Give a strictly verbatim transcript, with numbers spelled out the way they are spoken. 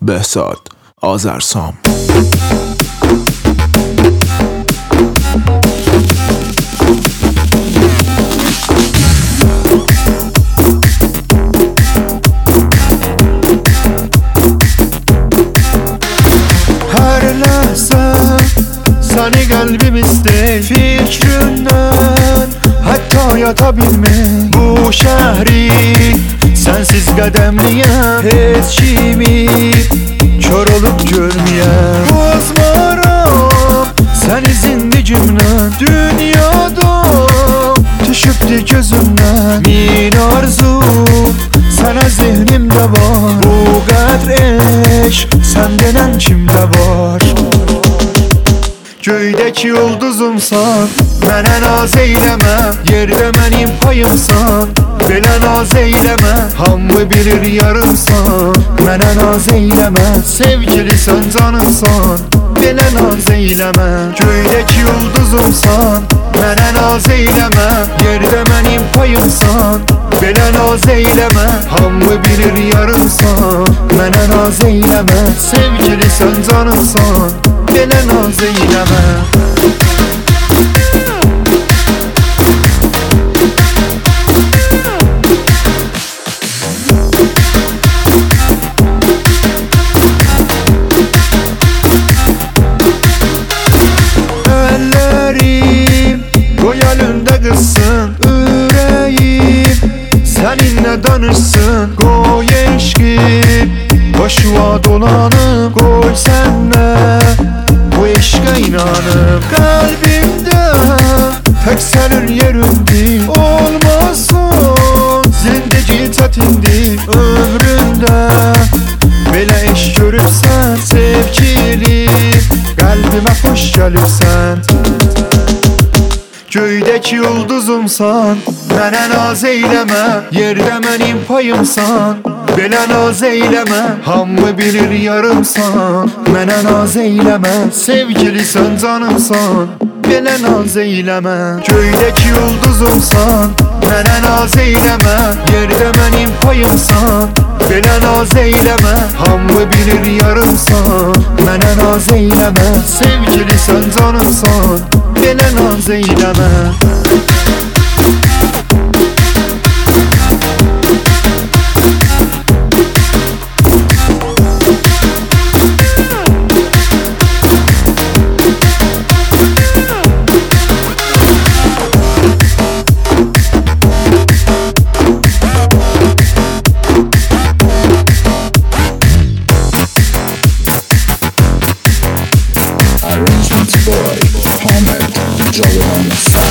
Behzad Azersam. Her lahza seni kalbimizde, fikrinden hatta yatabilmek. Bu şehri sensiz qədəmliyəm, heç kimi kör olup görməyəm. Bozmaram səni zindicimdən, dünyada düşübdü gözümdən. Min arzu sənə zehnimdə var, bu qədr eşq sən denən kimdə var? Göydəki ulduzumsan, mənə naz eyləmə, yerdə mənim payımsan, belə naz eyləmə. Hamı bilir yarımsan, mənə naz eyləmə, sevgilisən canımsan, belə naz eyləmə. Göydəki ulduzumsan, mənə naz eyləmə, yerdə mənim payımsan, belə naz eyləmə. Hamı bilir yarımsan, mənə naz eyləmə, sevgilisən canımsan, belə naz eyləmə. Əllərim qoy əlində qızsın, ürəyim səninlə danışsın. Qoy eşqim başıma dolanım, qoy sənlə bu eşqə inanım. Qəlbimdə tək sənin yerindir, olmasın zindagi çətindir. Ömründə belə eşq görübsən sevgilim, qəlbimə xoş gəlibsən. Göydəki ulduzumsan, mənə naz eyləmə, yerdə mənim payımsan, belə naz eyləmə. Hamı bilir yarımsan, mənə naz eyləmə, sevgilisən canımsan, belə naz eyləmə. Göydəki ulduzumsan, mənə naz eyləmə, yerdə mənim payımsan, belə naz eyləmə. Hamı bilir yarımsan, mənə naz eyləmə, sevgilisən canımsan, belə naz eyləmə. Arrangements by Ahmed Jawan.